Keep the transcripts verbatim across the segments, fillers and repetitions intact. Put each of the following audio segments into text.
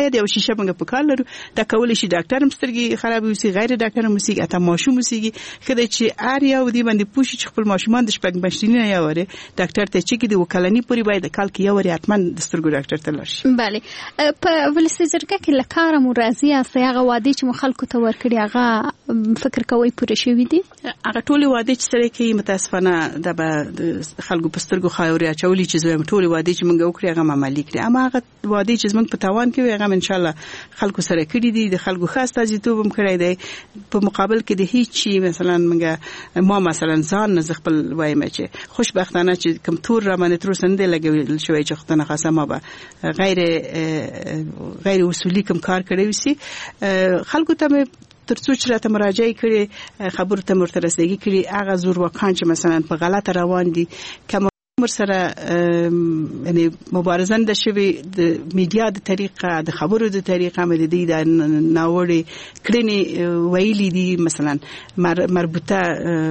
باید یو شیشه موږ په کار لرو دا کول شي ډاکټر هم سترګې خراب وي غیر ډاکټر هم وي اته ماشوم وسیږي خدای چې ار یو دی باندې پوښي چې خپل ماشومان د شپږ مشتینه یا وره ډاکټر ته چې کې د وکالنی پوری باید کال کې یو وری اتمن د سترګو ډاکټر ته لاړ شي. بله په ولسی جرګه کې لکاره مرضی است هغه وادي چې مخالکو ته ورکړي هغه فکر کوي پوره شوی دي هغه ټول وادي چې سره کې متاسفانه د خلکو په سترګو خاوري اچولي چې زم ټول وادي چې موږ وکړي هغه عملي کړي اما هغه وادي چې موږ په توان کې هغه ان شاء الله خلکو سره کړی دي د خلکو خاص تاجیتوب هم کړی دی په مقابل کې د هیڅ شي مثلا موږ ما مثلا ځان نه خپل وایم چې خوشبختانه چې کم تور را باندې تر اوسه نه لګول شوی چې خدانه خاصه ما به غیر غیر اصولي کوم کار کړی وسی خلکو ته ترڅو چې راته مراجعه کړي خبرو ته مرترسېږي کړي هغه زور وکړي چې مثلا په غلطه روان دي کوم مر سره یعنی مبارزان د شوی د میډیا د طریقه د خبرو د طریقه مې د دې د ناوړي کړنی ویلي دي مثلا مربوطه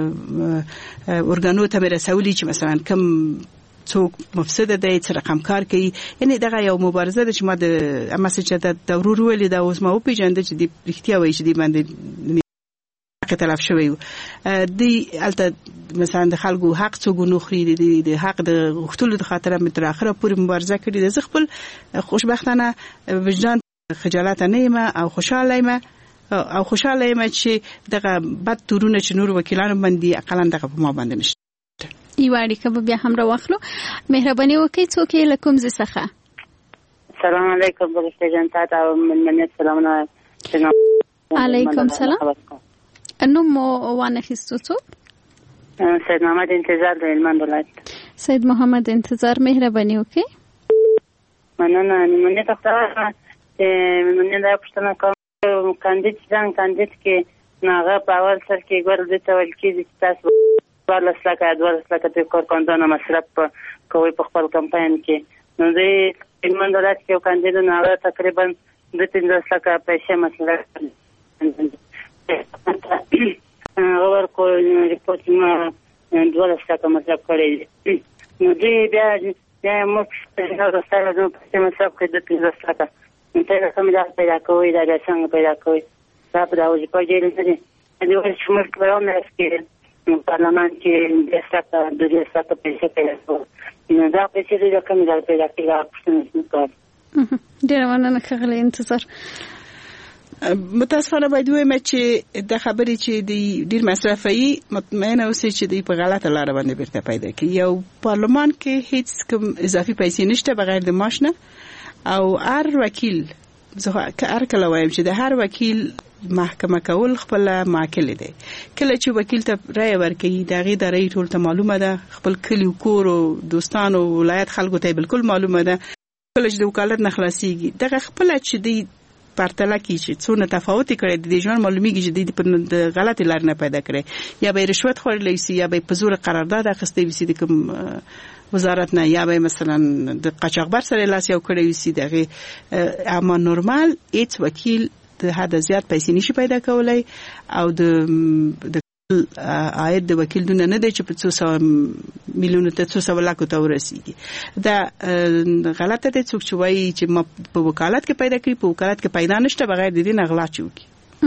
اورګانو ته رسولي چې مثلا کوم څوک مفسد دی چې رقم کار کوي یعنی دغه یو مبارزه ده چې ما د مسج د دورور ولې دا اوس ما او پیژند چې د اړتیا وایي چې دی باندې تلف شوی دی الته مثلا د خلکو حق څوک نوخري دي د حق د غوښتلو د خاطر مې تر اخره پورې مبارزه کړې ده خپل خوشبختانه وجدان خجالت نه یم او خوشاله یم او خوشاله یم چې دغه بد تورونه چې نور وکیلانو باندې اقلا دغه په ما باندې نشته ایواری که بیا هم را واخلو مهربانی وکړئ څوک یې له کوم ځای څخه سلام علیکم بلشته جان تاسو او مننه سلامونه علیکم سلام نو مو وانه خستو څوک سید محمد انتظار د هلمند ولایت سید محمد انتظار مهربانی وکړئ مننه مننه تاسو مننه دا پښتنه کوم کاندید ځان کاندید کې ناغه پاور سر کې ګور د تول کې تاسو ورلس لکه ورلس لکه د کارکوندانو مصرف کوي په خپل کمپاین کې نو د هلمند ولایت کې کاندید ناغه تقریبا د پنځه لکه پیسې مصرف اور کو ریپورت ما ډول څه مطلب کړی نو دې بیا بیا موږ څنګه سره نو په مطلب کې د پنځه لکه ته کوم ځای پیدا کوي دا څنګه پیدا کوي تاسو دا وځي په دې لري د یو څومره کارونه کې پارلمان کې د ستاسو د دې ستاسو پیسې پیدا کوي نو دا پیسې د کوم ځای پیدا کیږي ډیر مننه خغلی انتظار متاسفانه باید وایم چې د خبرې چې د ډیر مصرفي مطمئنه اوسئ چې د په غلطه لار باندې بیرته پیدا کی یو پارلمان کې هیڅ کوم اضافي پیسې نشته بغیر د معاش نه او هر وکیل زه هر کله وایم چې د هر وکیل محکمه کول خپل معقل دی کله چې وکیل ته رائے ورکړي دغه د رائے ټول ته معلومه ده خپل کلی کور او دوستانو ولایت خلکو ته بالکل معلومه ده کله چې د وکالت نه خلاصيږي دغه خپل چې دی پرتله کی چې څونه تفاوت کړي د ژوند معلومیږي چې د غلطی لار نه پیدا کړي یا به رشوت خورلې سي یا به په زور قرارداد اخیستې وي د کوم وزارت نه یا به مثلا د قاچاقبر سره لاس یو کړی وي دغه اما نورمال هیڅ وکیل د حد زیات پیسې نشي پیدا کولای او د عاید د وکیل دونه نه دی چې په څو سو میلیون ته څو سو لک ته ورسیږي دا غلطه ده څوک چې وایي چې ما په وکالت کې پیدا کړی په وکالت کې پیدا نشته بغیر د دې نه غلا چوکي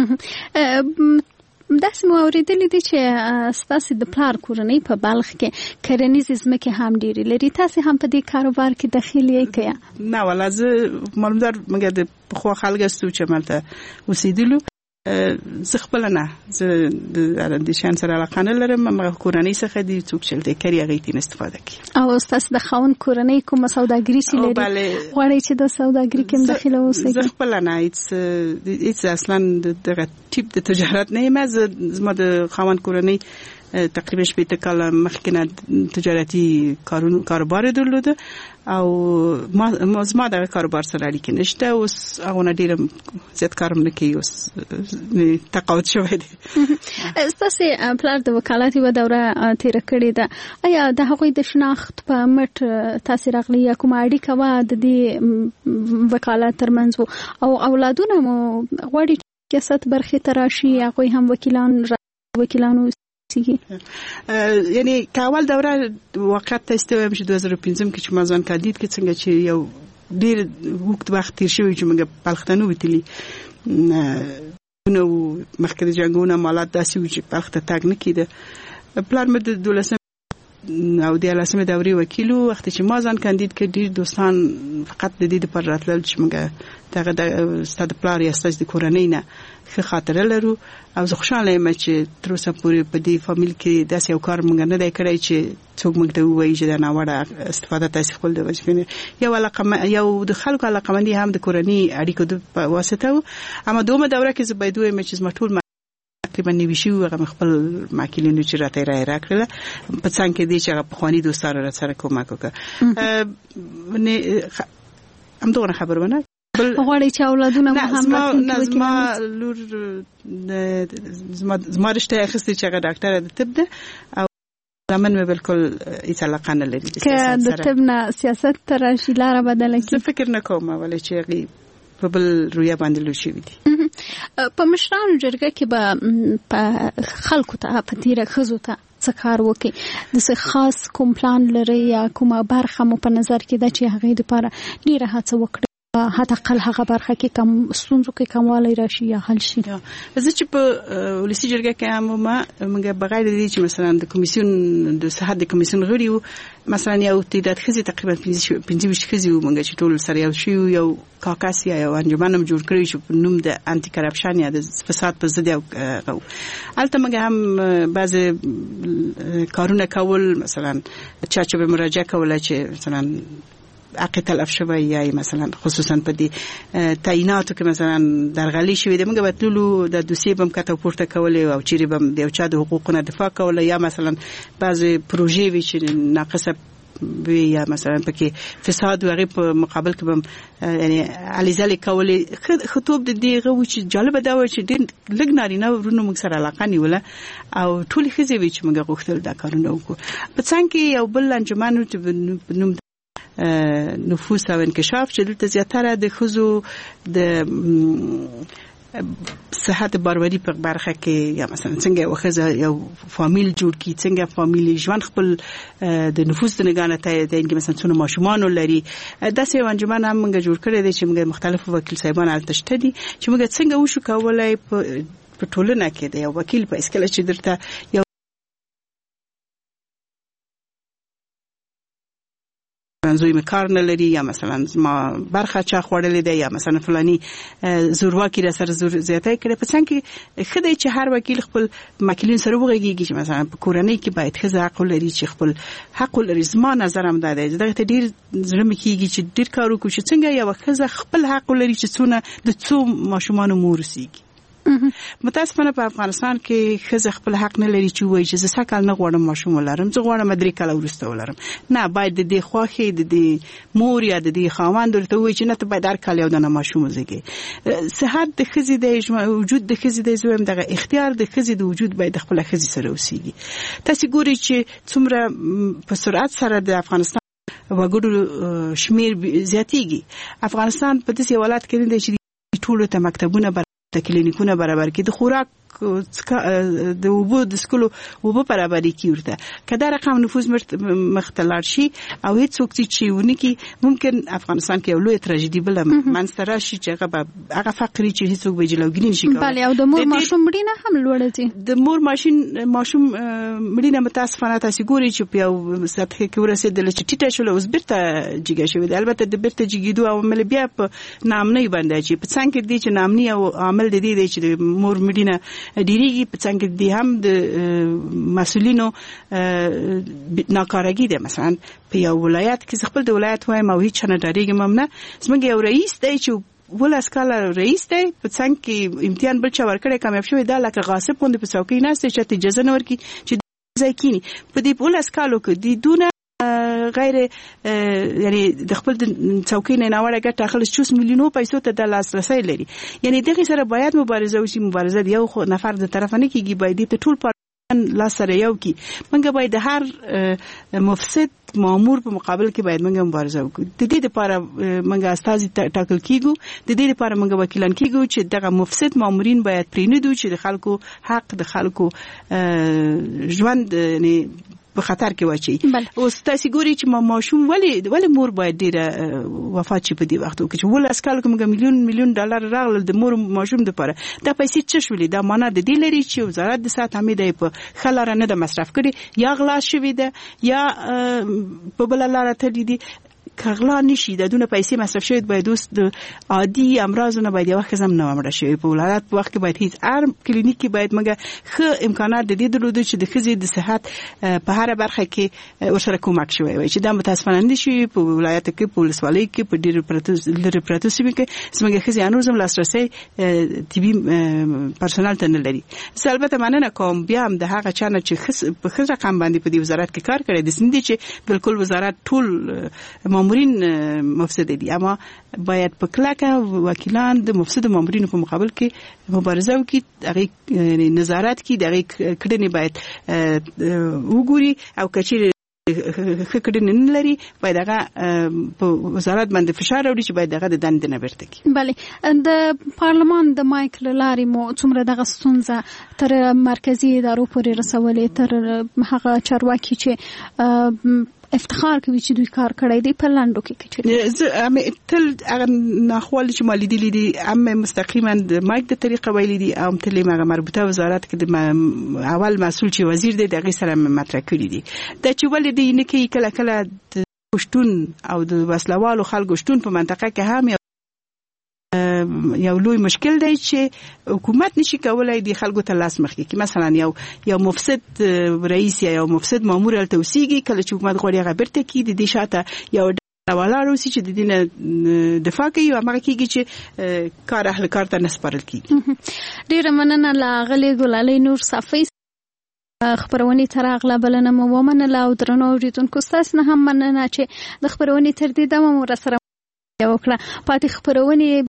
داسې مو اوریدلې دي چې ستاسو د پلار کورنۍ په بلخ کې کرنیزې ځمکې هم ډېرې لري تاسو هم په دې کاروبار کې دخیل یې کیا نه ولا زه معلومدار مګر د خو خلک استو چې مالته وسیدلو زه خپل نه زه د اندیشان سره علاقه نه لرم مګر کورنۍ څخه دي څوک چې د کری هغه تین استفاده کوي او تاسو د خاون کورنۍ کوم سوداګری سي لري غواړي چې د سوداګری کې داخله اوسئ زه خپل نه هیڅ هیڅ اصلا دغه ټیپ د تجارت نه یم زما د خاون کورنۍ تقریبا شپږ کاله مخکې نه تجارتي کاروبار درلوده او ما زما د کاروبار سره اړیکه نشته اوس هغه نه ډیره زیات کارم نه کوي اوس تقاعد شوی دی تاسو پلار د وکالت و دوره تیر کړی ده آیا د هغوی د شناخت په مټ تاسو راغلی کوم اړیکه و د دې وکالت ترمنځ او اولادونه مو غواړي چې ست برخه تراشي هغه هم وکیلان وکیلانو یعنی کاول دوره وخت تستویم چې دوه هزار و پنځه کې چې مازن کاندید کې څنګه چې یو ډیر وخت وخت تیر شوی چې موږ پلختنو وتلی نو مخکې د جنگونو مالات داسې و چې پلخ ته تاګ نه کیده. پلان مې د دولسم او د لسمه دورې وکیلو وخت چې ما ځان کاندید کړ ډیر دوستان فقط د دې لپاره راتلل چې موږ دغه د استاد پلار یا استاد د کورنۍ نه ښه خاطره لرو او زه خوشاله یم چې تر اوسه پورې په دې فامیل کې داسې یو کار موږ نه دی کړی چې څوک موږ ته ووایي چې دا ناوړه استفاده تاسې خپل د وظیفې یو علاقه یو د خلکو علاقمندي هم د کورنۍ اړیکو په واسطه و. اما دومره دوره کې زه باید وایم چې زما ټول تقریبا نیوي شو هغه خپل ماکلینو چې راته را راکړل په څنګه کې دي چې هغه پخوانی دوستانو را سره کومک وکړ. نه هم دوه خبرونه غواړي چې اولادونه هم زما لور زما رشته اخیستې چې هغه ډاکټر د طب ده او زمون مې بالکل هیڅ علاقه نه لري که د طب نه سیاست تر شي لار بدل کی. زه فکر نه کوم ولې چې هغه په بل رویا باندې لوي شي دي. په مشرانو جرګه کې به په خلکو ته په تیره خزو ته څه کار وکړي د څه خاص کوم پلان لري یا کومه برخه مو په نظر کې ده چې هغه لپاره ډیره هڅه وکړي حتی قل هغه برخه کې کم ستونزو کې کموالی راشي یا حل شي. زه چې په ولسی جرګه کې هم ما موږ بغیر د دې چې مثلا د کمیسیون د صحت د کمیسیون غړي وو مثلا یو تعداد خزي تقریبا پنځه خزي وو موږ چې ټول سره یو شی یو کاکاسیا یو انجمن هم جوړ کړی چې په نوم د انټي کرپشن یا د فساد په ضد یو البته موږ هم بعض کارونه کول مثلا چا چې به مراجعه کوله چې مثلا عقیده تلف شوی یا مثلا خصوصا په دې تعیناتو کې مثلا درغلي شوی د موږ بتلو د دوسیه بم کته پورته کولې او چیرې بم د یو چا د حقوقونو دفاع کوله یا مثلا بعضی پروژې وی چې ناقصه وی یا مثلا پکې فساد وغه په مقابل کې بم یعنی علیزل کولې خطوب د دې غو چې جالب دا و چې ډېر لګ نارینه ورونو موږ سره علاقه نیوله او ټول خزي وی چې موږ غوښتل دا کارونه وکړو. په څنګه یو بل انجمن نوم نفوس او انکشاف چې دلته زیاتره د خزو د صحت باروری په برخه کې یا مثلا څنګه یو خزه یو فامیل جوړ کی څنګه فامیل ژوند خپل د نفوس د نگانه ته د انګ مثلا څونه ماشومان لري داسې انجمن هم موږ جوړ کړی دی چې موږ مختلفو وکیل صاحبان التشته دي چې موږ څنګه وشو کولای په ټولنه کې د یو وکیل په اسکل چې درته یو زوی مکار نه لري یا مثلا ما برخه چا خوړلې ده یا مثلا فلانی زورواکي را سره زور زیاتای کړي په څنګه خدای چې هر وکیل خپل ماکلین سره وغږیږي چې مثلا په کورنۍ کې باید خزه حق لري چې خپل حق لري. زما نظر هم ده دغه ته ډیر زړه مکیږي چې ډیر کارو کوي چې څنګه یو خزه خپل حق لري چې څونه د څو ماشومان مورسيږي. متاسفانه په افغانستان کې خزه خپل حق نه لري چې وایي چې زه سکل نه غواړم ماشوم ولرم زه غواړم مدري کله ورسته ولرم نه باید د دې خواخې د دې مور یا د دې خاوند ورته وایي چې نه ته باید هر کال یو دنه ماشوم وزګي. صحت د خزي د وجود د خزي د زویم دغه اختیار د خزي د وجود باید خپل خزي سره وسیږي. تاسو ګورئ چې څومره په سرعت سره د افغانستان وګړو شمیر زیاتېږي. افغانستان په داسې حالت کې دی چې ټول ته مکتبونه د کلینیکونو برابر کې د خوراک د وبو د سکولو وبو برابرۍ کې ورته کله رقم نفوذ مختلار شي او هیڅ څوک چې ونکي ممکن افغانستان کې یو لوی تراژیدي بل منستر شي چې هغه هغه فقري چې هیڅ څوک به جلوګری نشي کولای. بله او د مور ماشوم مړینه هم لوړه دي. د مور ماشین ماشوم مړینه متاسفانه تاسو ګوري چې په یو سطح کې ورسېدل چې ټیټه شول اوس بیرته جګه شوې ده. البته د بیرته جګیدو او عمل بیا په نامنۍ باندې چې په څنګه دي چې نامنۍ او عمل د دې چې مور مړینه ډیریږي په څنګه دي هم د مسولینو ناکارګي ده. مثلا په یو ولایت کې خپل د ولایت وایم او هیڅ نه ډاریږم نه زموږ یو رئیس دی چې ولس کاله رئیس دی په څنګه کې امتحان بل چا ورکړی کامیاب شوی دا لکه غاصب غوندې په څوکۍ ناست چې اجازه نه ورکړي چې ځای کینی په دې ولس کالو کې دي دونه غیر یعنی د خپل څوکۍ نه ناوړه ګټه اخلي چې میلیونو پیسو ته د لاسرسي لري. یعنی دغه سره باید مبارزه وشي. مبارزه یو نفر د طرف نه کیږي باید ته ټول لاس سره یو کی منګه باید هر مفسد مامور په مقابل کې باید منګه مبارزه وکړو. د دې لپاره منګه استازي ټاکل کیږي د دې لپاره منګه وکیلان کیږي چې دغه مفسد مامورین باید پرینډو چې د خلکو حق د خلکو ژوند نه په خطر کې واچي. اوس تاسو ګوري چې ما ماشوم ولی ولی مور باید ډیره وفات شي په دې وخت کې چې ولس کال کوم میلیون میلیون ډالر راغله د مور ماشوم لپاره. دا پیسې څه شولې؟ دا معنا د دې لري چې وزارت د صحت امید په خلاره نه د مصرف کړي یا غلا شوی ده یا په بل لار ته دي کغلا نشي د دونه پیسې مصرف شوی باید دوست د عادي امراضونه باید یو خزم نه مړه شي په ولادت په وخت کې باید هیڅ ارم کلینیک کې باید مګه خو امکانات د دې درلود چې د خزې د صحت په هر برخه کې ورسره کومک شوی وي چې دا متاسفانه نشي په ولایت کې په ولسوالۍ کې په ډېر پرتو لري پرتو سیمه کې سمګه خزې انوزم لاسرسي طبي پرسونل ته نه لري. البته مننه کوم بیا هم د هغه چانه چې خز په خز رقم باندې په دې وزارت کې کار کړی د سندې چې بالکل وزارت ټول مامورین مفسد دي اما باید په کلکه وکیلان د مفسد مامورینو په مقابل کې مبارزه وکړي هغه نظارت کوي دغه کړنې باید وګوري او کچې خکړنې نه لري باید هغه په وزارت باندې فشار راوړي چې باید هغه د دندې نه بیرته کړي. بله د پارلمان د مایک لاري مو څومره دغه ستونزه تر مرکزی ادارو پورې رسولې تر هغه چارواکي چې افتخار کوي چې دوی کار کړی دی په لاندو کې کچې زه ام تل هغه ناخوالي چې مالي دي دي ام مستقیما د مایک د طریقه ویلي دي ام تل ما مربوطه وزارت کې د اول مسول چې وزیر دی دغه سره مطرح کړی دي د چې ولې دی نه کې کله کله د پښتون او د وسلوالو خلکو شتون په منطقه کې هم یو لوی مشکل دی چې حکومت نشي کولای د خلکو ته لاس مخ کې مثلا یو یو مفسد رئیس یا یو مفسد مامور ال توسيږي کله چې حکومت غوړي غبرته کې د دې شاته یو ډول روسي چې د دینه دفاع کوي او هغه کېږي چې کار اهل کار ته نسپارل کیږي. ډیر مننه لاغلي ګلالي نور صفي خبرونی تر اغلا بلنه مو ومنه او درنو اوریدونکو تاسو نه هم مننه چې د خبرونی تر دې دمو سره وکړه. پاتې خبرونی